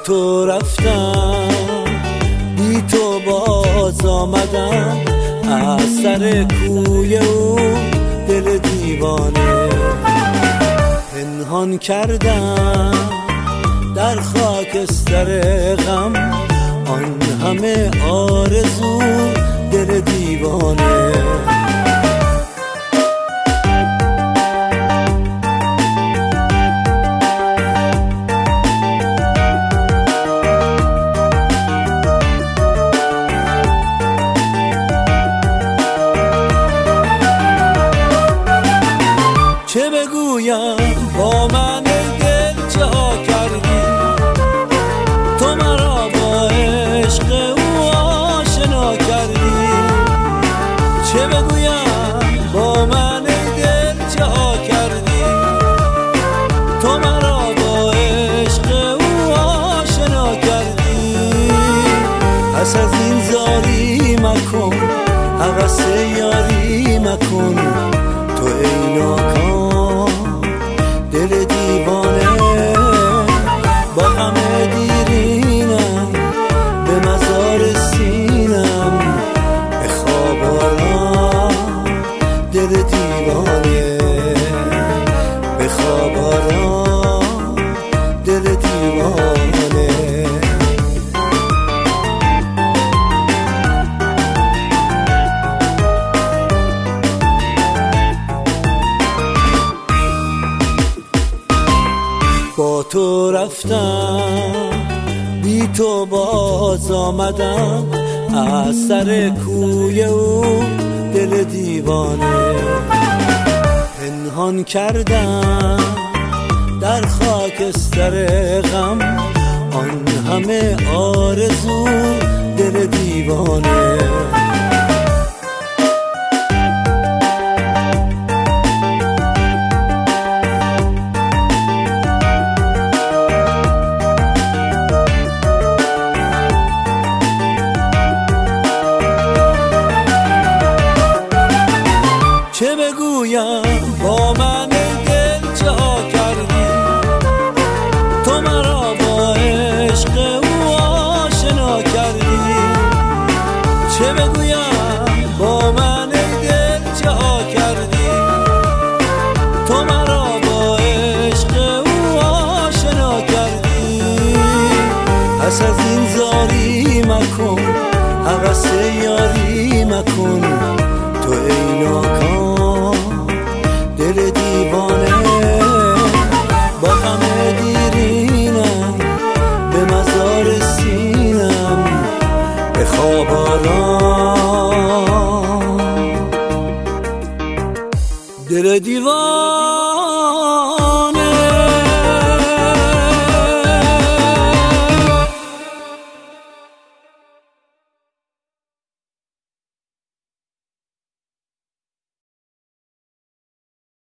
تو رفتم، بی تو باز آمدم از سر کوی او دل دیوانه. پنهان کردم در خاکستر غم آن همه آرزو دل دیوانه. چه بگویم با من دل چه ها کردی، تو مرا با عشق او آشنا کردی. چه بگویم با من دل چه ها کردی، تو مرا با عشق او آشنا کردی. پس از این زاری مکن، هوس یاری مکن، تو ای ناکام دل دیوانه. با همه دیرینم به مزار سینم، به خواب آرام دل دیوانه، به خواب آرام دل دیوانه. با تو رفتم، بی تو باز آمدم از سر کوی او دل دیوانه. پنهان کردم در خاکستر غم آن همه آرزو دل دیوانه. چه بگویم با من دل چه ها کردی، تو مرا با عشق او آشنا کردی. چه بگویم با من دل چه ها کردی، تو مرا با عشق او آشنا کردی. پس از این زاری مکن، هوس یاری مکن، تو ای ناکام دل دیوانه. با همه دیرینم به مزار سینم، به خواب آرام دل دیوانه.